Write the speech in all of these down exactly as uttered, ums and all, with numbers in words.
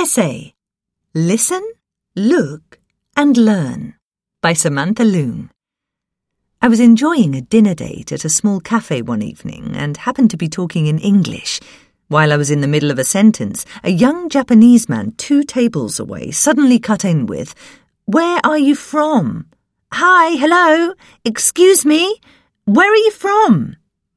Essay Listen, Look and Learn by Samantha Loon. I was enjoying a dinner date at a small cafe one evening and happened to be talking in English. While I was in the middle of a sentence, a young Japanese man two tables away suddenly cut in with, "Where are you from? Hi, hello, excuse me, where are you from?"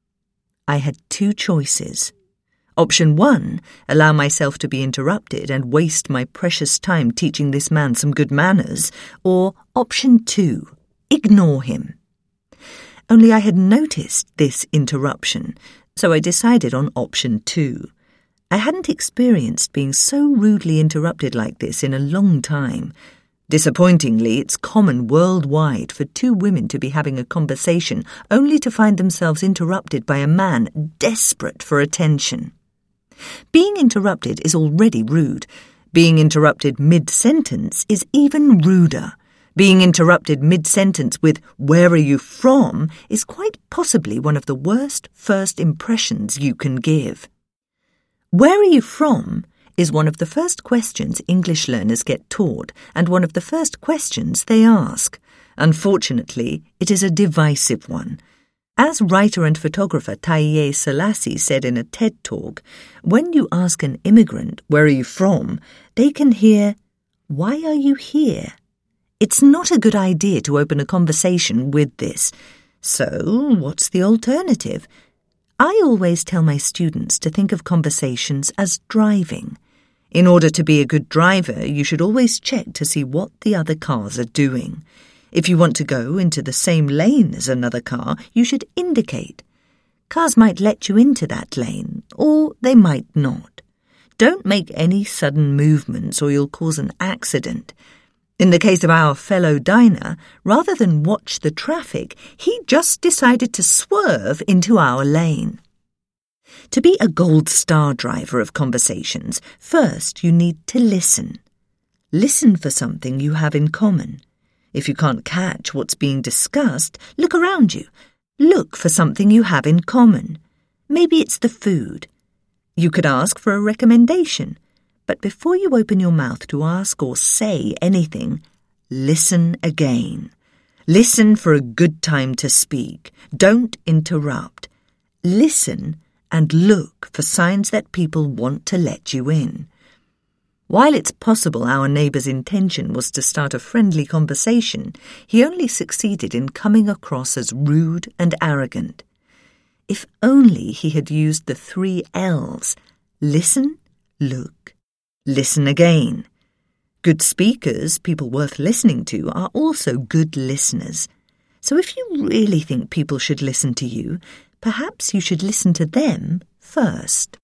I had two choices. Option one, allow myself to be interrupted and waste my precious time teaching this man some good manners, or option two, ignore him. Only I had noticed this interruption, so I decided on option two. I hadn't experienced being so rudely interrupted like this in a long time. Disappointingly, it's common worldwide for two women to be having a conversation only to find themselves interrupted by a man desperate for attention. Being interrupted is already rude. Being interrupted mid-sentence is even ruder. Being interrupted mid-sentence with "where are you from" is quite possibly one of the worst first impressions you can give. "Where are you from" is one of the first questions English learners get taught and one of the first questions they ask. Unfortunately, it is a divisive one. As writer and photographer Taiye Selasi said in a TED Talk, when you ask an immigrant, "Where are you from?" they can hear, "Why are you here?" It's not a good idea to open a conversation with this. So, what's the alternative? I always tell my students to think of conversations as driving. In order to be a good driver, you should always check to see what the other cars are doing. If you want to go into the same lane as another car, you should indicate. Cars might let you into that lane, or they might not. Don't make any sudden movements or you'll cause an accident. In the case of our fellow diner, rather than watch the traffic, he just decided to swerve into our lane. To be a gold star driver of conversations, first you need to listen. Listen for something you have in common. If you can't catch what's being discussed, look around you. Look for something you have in common. Maybe it's the food. You could ask for a recommendation. But before you open your mouth to ask or say anything, listen again. Listen for a good time to speak. Don't interrupt. Listen and look for signs that people want to let you in. While it's possible our neighbour's intention was to start a friendly conversation, he only succeeded in coming across as rude and arrogant. If only he had used the three L's: listen, look, listen again. Good speakers, people worth listening to, are also good listeners. So if you really think people should listen to you, perhaps you should listen to them first.